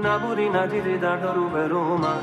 نبودی ندیدی درد رو برو من،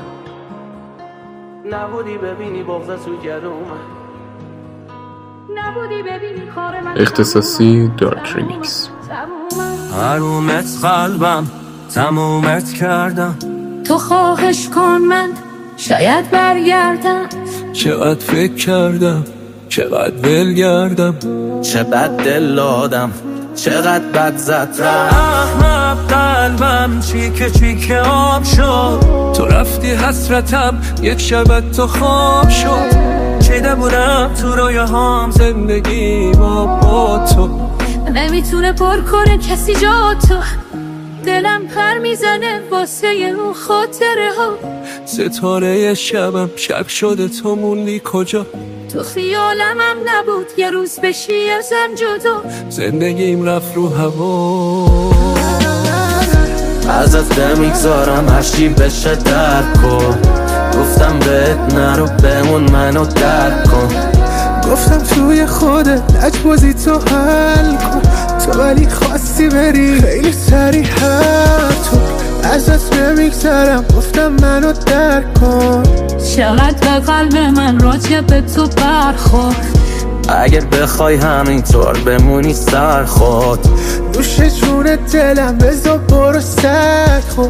نبودی ببینی بغض تو گرو من، نبودی ببینی کار من اختصاصی دارک ریمیکس. حرومت قلبم تمومت کردم، تو خواهش کن من شاید برگردم. چقدر فکر کردم چقدر ول گردم، چقدر دل دادم چقدر بد زد احمق قلبم چیکه چیکه آب شد، تو رفتی حسرتم یک شب تو خواب شد، چیده بودم تو رویاهام زندگی با تو، نمیتونه پر کنه کسی جا تو، دلم پر میزنه واسه اون خاطره ها، ستاره شبم شب شده تو موندی کجا، تو خیالم هم نبود یه روز بشی ازم جدا، زندگیم رفت رو هوا، ازت نمیگذارم هرچی بشه درک کن، گفتم بهت نرو بمون منو درک کن، گفتم توی خودت لجبازی تو حل کن، تو ولی خواستی بری خیلی سریع تو، ازت نمیگذارم گفتم منو درک کن، چقدر به قلب من راجع به تو برخورد، اگر بخوای همینطور بمونی سر خود، نوش جون دلم بذار برو سگ خود.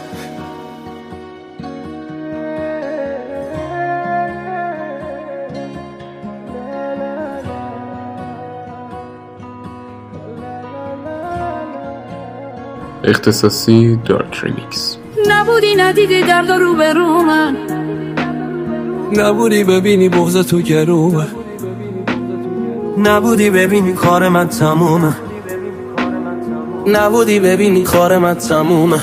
اختصاصی دارک ریمیکس. نبودی ندیدی درد رو برو من، نبودی ببینی بغض تو گرومه، نبودی ببینی کار من تمومه، نبودی ببینی کار من تمومه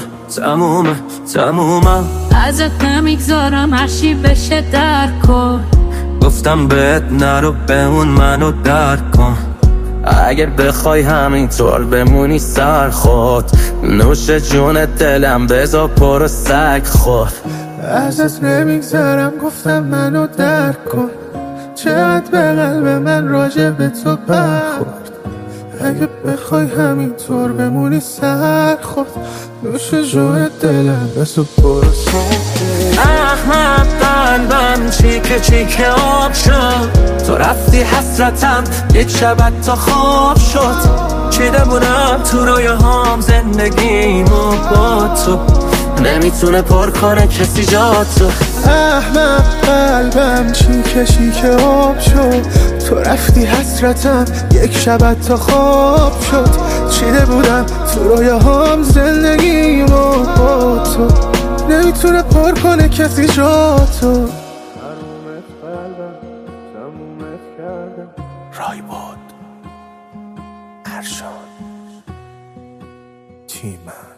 ازت نمیگذارم هرچی بشه درک کن، گفتم بهت نرو بمون منو درک کن، اگر بخوای همینطور بمونی سر خود، نوش جون دلم بذار پرو سگ خود، ازت نمیگذارم گفتم منو درک کن، چقدر به قلب من راجع به تو برخورد، اگه بخوای همینطور بمونی سر خود، نوش جون دلم بذار پرو سگ. احمق قلبم چیکه چیکه آب شد، تو رفتی حسرتم یک شب تا خواب شد، چیده بودم تو رویاهام زندگیمو با تو، نمیتونه پر کنه کسی جا تو، احمق قلبم چیکه چیکه آب شد، تو رفتی حسرتم یک شب تا خواب شد، چیده بودم تو رویاهام زندگیمو با تو، نمیتونه پر کنه کسی جا تو، حرومت قلبم تمومت کردم. رایباد ارشان تیمن